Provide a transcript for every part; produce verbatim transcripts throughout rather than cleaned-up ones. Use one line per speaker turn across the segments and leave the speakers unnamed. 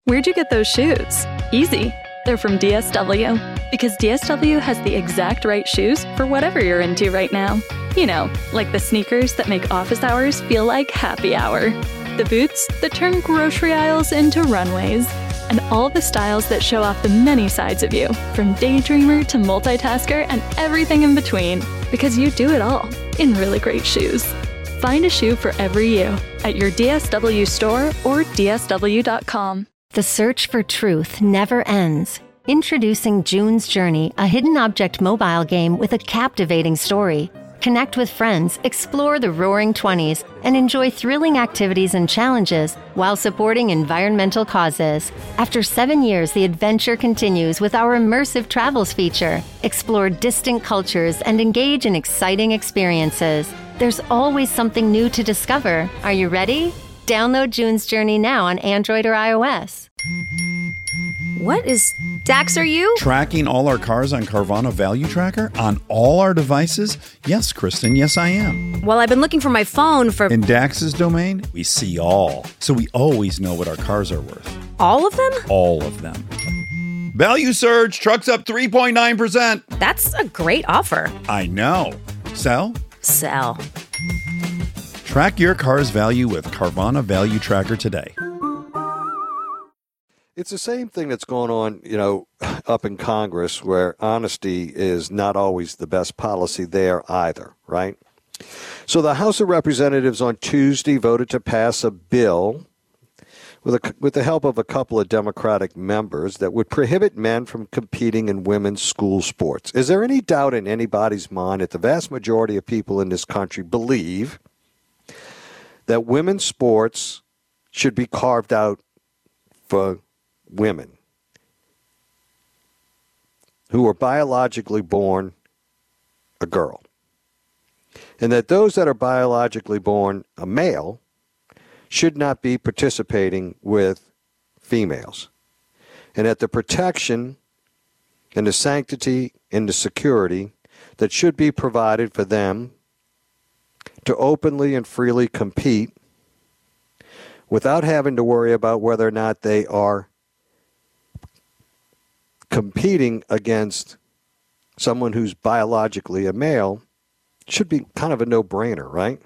Where'd you get those shoes? Easy. They're from D S W. Because D S W has the exact right shoes for whatever you're into right now. You know, like the sneakers that make office hours feel like happy hour. The boots that turn grocery aisles into runways. And all the styles that show off the many sides of you, from daydreamer to multitasker and everything in between. Because you do it all in really great shoes. Find a shoe for every you at your D S W store or D S W dot com.
The search for truth never ends. Introducing June's Journey, a hidden object mobile game with a captivating story. Connect with friends, explore the roaring twenties, and enjoy thrilling activities and challenges while supporting environmental causes. After seven years, the adventure continues with our immersive travels feature. Explore distant cultures and engage in exciting experiences. There's always something new to discover. Are you ready? Download June's Journey now on Android or iOS.
What is... Dax, are you?
Tracking all our cars on Carvana Value Tracker on all our devices? Yes, Kristen, yes I am.
Well, I've been looking for my phone for...
In Dax's domain, we see all. So we always know what our cars are worth.
All of them?
All of them. Value surge, trucks up three point nine percent.
That's a great offer.
I know. Sell?
Sell.
Track your car's value with Carvana Value Tracker today.
It's the same thing that's going on, you know, up in Congress, where honesty is not always the best policy there either, right? So the House of Representatives on Tuesday voted to pass a bill with a, with the help of a couple of Democratic members that would prohibit men from competing in women's school sports. Is there any doubt in anybody's mind that the vast majority of people in this country believe that women's sports should be carved out for women who are biologically born a girl, and that those that are biologically born a male should not be participating with females, and that the protection and the sanctity and the security that should be provided for them to openly and freely compete without having to worry about whether or not they are competing against someone who's biologically a male should be kind of a no-brainer, right?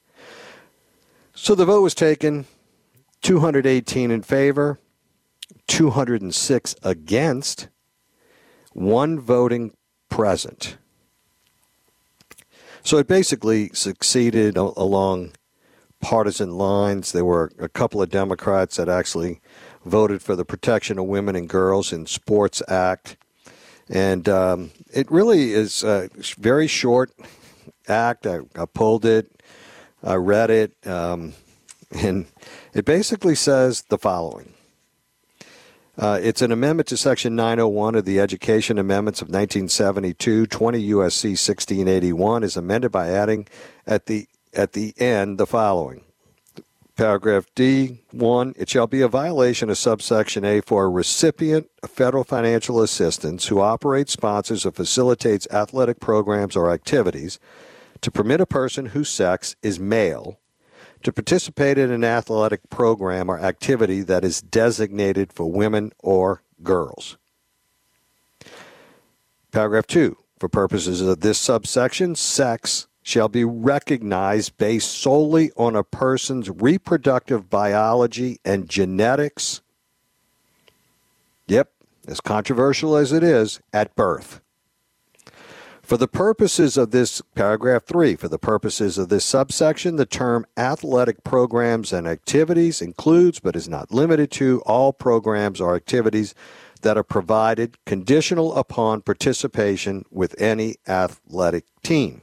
So the vote was taken, two hundred eighteen in favor, two hundred six against, one voting present. So it basically succeeded along partisan lines. There were a couple of Democrats that actually voted for the Protection of Women and Girls in Sports Act. And um, it really is a very short act. I, I pulled it, I read it, um, and it basically says the following. Uh, it's an amendment to Section nine oh one of the Education Amendments of nineteen seventy-two. twenty U S C sixteen eighty-one is amended by adding at the at the end the following. Paragraph D, one, it shall be a violation of subsection A for a recipient of federal financial assistance who operates, sponsors, or facilitates athletic programs or activities to permit a person whose sex is male to participate in an athletic program or activity that is designated for women or girls. Paragraph two, for purposes of this subsection, sex shall be recognized based solely on a person's reproductive biology and genetics. Yep, as controversial as it is, at birth. For the purposes of this, paragraph three, for the purposes of this subsection, the term athletic programs and activities includes, but is not limited to, all programs or activities that are provided conditional upon participation with any athletic team.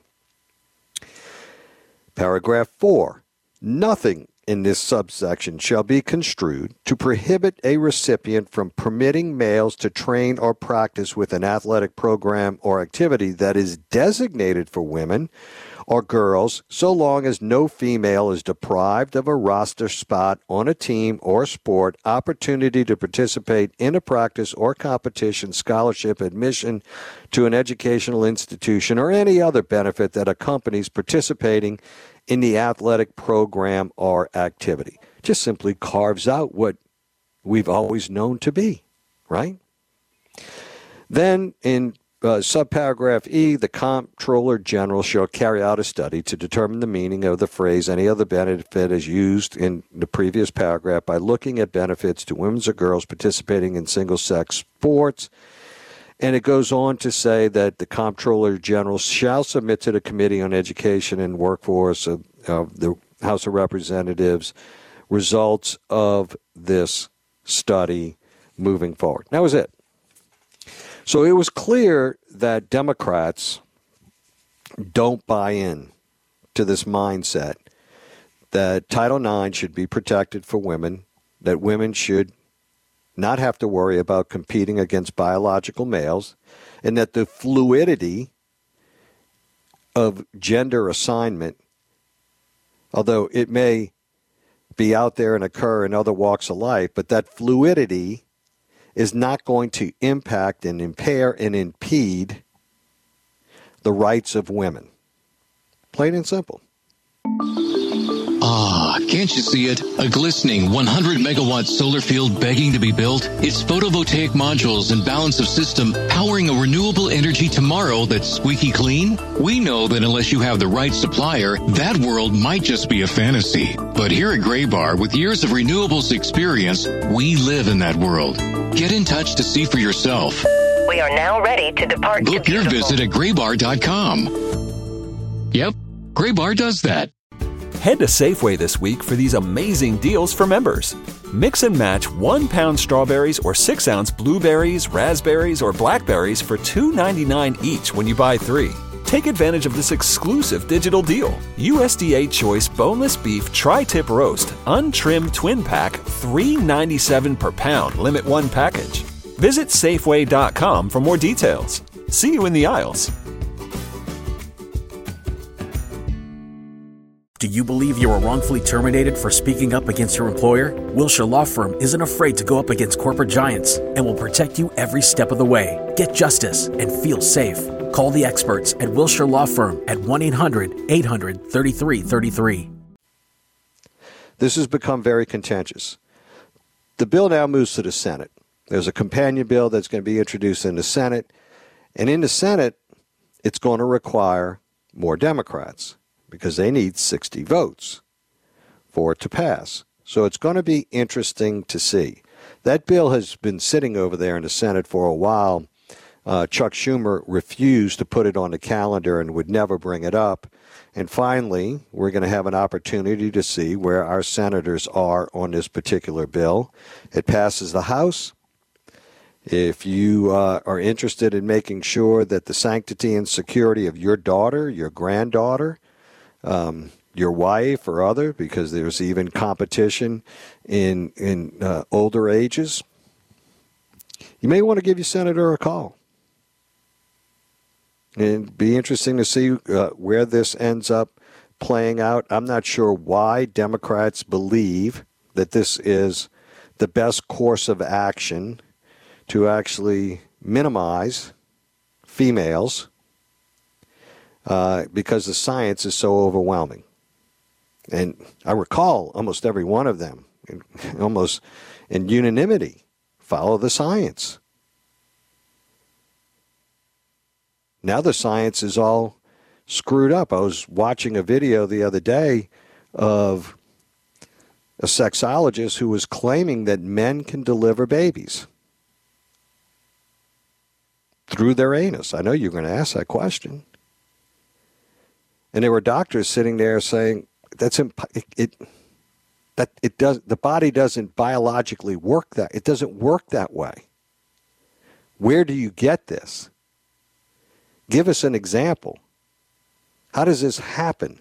Paragraph four, nothing in this subsection shall be construed to prohibit a recipient from permitting males to train or practice with an athletic program or activity that is designated for women or girls, so long as no female is deprived of a roster spot on a team or sport, opportunity to participate in a practice or competition, scholarship, admission to an educational institution, or any other benefit that accompanies participating in the athletic program or activity. Just simply carves out what we've always known to be, right? Then in uh, subparagraph E, the Comptroller General shall carry out a study to determine the meaning of the phrase any other benefit as used in the previous paragraph by looking at benefits to women or girls participating in single-sex sports. And it goes on to say that the Comptroller General shall submit to the Committee on Education and Workforce of, of the House of Representatives results of this study moving forward. That was it. So it was clear that Democrats don't buy in to this mindset that Title nine should be protected for women, that women should not have to worry about competing against biological males, and that the fluidity of gender assignment, although it may be out there and occur in other walks of life, but that fluidity is not going to impact and impair and impede the rights of women. Plain and simple.
Ah, can't you see it? A glistening one hundred megawatt solar field begging to be built? Its photovoltaic modules and balance of system powering a renewable energy tomorrow that's squeaky clean? We know that unless you have the right supplier, that world might just be a fantasy. But here at Graybar, with years of renewables experience, we live in that world. Get in touch to see for yourself.
We are now ready to depart.
Book your visit at graybar dot com. Yep, Graybar does that.
Head to Safeway this week for these amazing deals for members. Mix and match one pound strawberries or six ounce blueberries, raspberries, or blackberries for two ninety-nine each when you buy three. Take advantage of this exclusive digital deal. U S D A Choice Boneless Beef Tri-Tip Roast, Untrimmed Twin Pack, three ninety-seven per pound, limit one package. Visit Safeway dot com for more details. See you in the aisles.
Do you believe you were wrongfully terminated for speaking up against your employer? Wilshire Law Firm isn't afraid to go up against corporate giants and will protect you every step of the way. Get justice and feel safe. Call the experts at Wilshire Law Firm at one eight hundred eight hundred thirty-three thirty-three.
This has become very contentious. The bill now moves to the Senate. There's a companion bill that's going to be introduced in the Senate. And in the Senate, it's going to require more Democrats, because they need sixty votes for it to pass. So it's going to be interesting to see. That bill has been sitting over there in the Senate for a while. Uh, Chuck Schumer refused to put it on the calendar and would never bring it up. And finally, we're going to have an opportunity to see where our senators are on this particular bill. It passes the House. If you uh, are interested in making sure that the sanctity and security of your daughter, your granddaughter, Um, your wife or other, because there's even competition in in uh, older ages, you may want to give your senator a call. And it'd be interesting to see uh, where this ends up playing out. I'm not sure why Democrats believe that this is the best course of action to actually minimize females, Uh, because the science is so overwhelming. And I recall almost every one of them, almost in unanimity, follow the science. Now the science is all screwed up. I was watching a video the other day of a sexologist who was claiming that men can deliver babies through their anus. I know you're going to ask that question. And there were doctors sitting there saying that's imp- it, it that it does the body doesn't biologically work that it doesn't work that way. Where do you get this? Give us an example. How does this happen?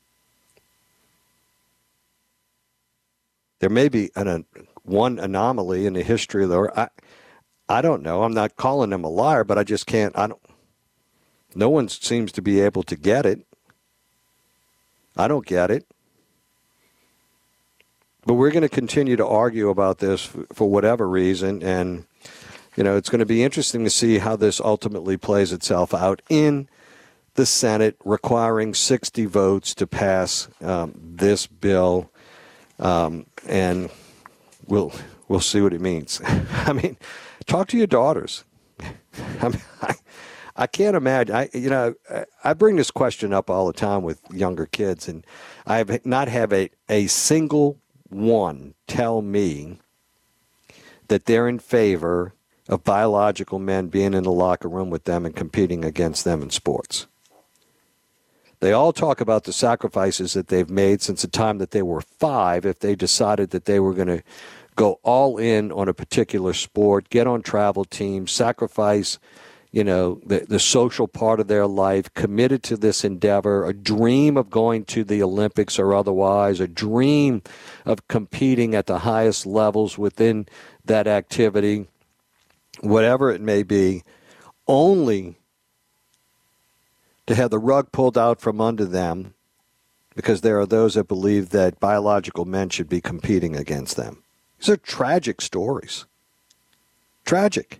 There may be an, a, one anomaly in the history of the I I don't know. I'm not calling them a liar, but I just can't I don't no one seems to be able to get it. I don't get it. But we're going to continue to argue about this for, for whatever reason. And, you know, it's going to be interesting to see how this ultimately plays itself out in the Senate, requiring sixty votes to pass um, this bill. Um, and we'll we'll see what it means. I mean, talk to your daughters. I mean, I, I can't imagine. I, you know, I bring this question up all the time with younger kids, and I have not have a, a single one tell me that they're in favor of biological men being in the locker room with them and competing against them in sports. They all talk about the sacrifices that they've made since the time that they were five if they decided that they were going to go all in on a particular sport, get on travel teams, sacrifice, you know, the, the social part of their life, committed to this endeavor, a dream of going to the Olympics or otherwise, a dream of competing at the highest levels within that activity, whatever it may be, only to have the rug pulled out from under them because there are those that believe that biological men should be competing against them. These are tragic stories. Tragic.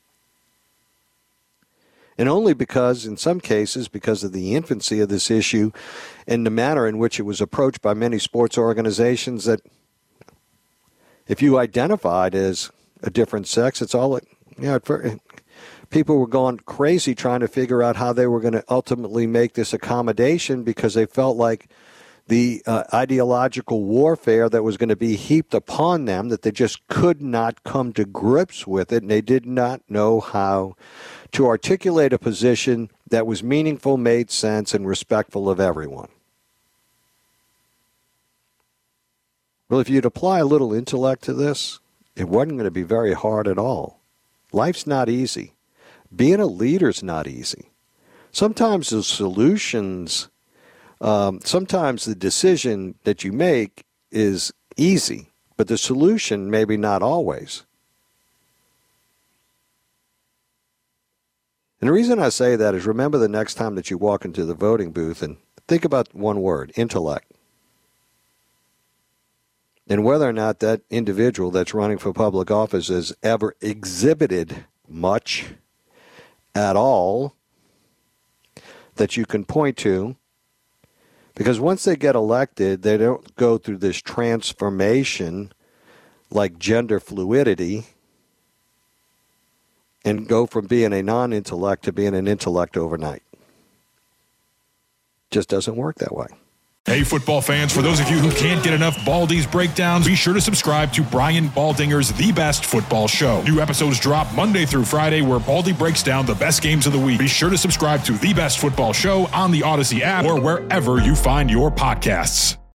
And only because, in some cases, because of the infancy of this issue and the manner in which it was approached by many sports organizations, that if you identified as a different sex, it's all, you know, people were going crazy trying to figure out how they were going to ultimately make this accommodation because they felt like the uh, ideological warfare that was going to be heaped upon them, that they just could not come to grips with it, and they did not know how to articulate a position that was meaningful, made sense, and respectful of everyone. Well, if you'd apply a little intellect to this, it wasn't going to be very hard at all. Life's not easy. Being a leader's not easy. Sometimes the solutions... Um, sometimes the decision that you make is easy, but the solution maybe not always. And the reason I say that is remember the next time that you walk into the voting booth and think about one word, intellect. And whether or not that individual that's running for public office has ever exhibited much at all that you can point to. Because once they get elected, they don't go through this transformation like gender fluidity and go from being a non-intellect to being an intellect overnight. Just doesn't work that way.
Hey, football fans, for those of you who can't get enough Baldy's breakdowns, be sure to subscribe to Brian Baldinger's The Best Football Show. New episodes drop Monday through Friday where Baldy breaks down the best games of the week. Be sure to subscribe to The Best Football Show on the Odyssey app or wherever you find your podcasts.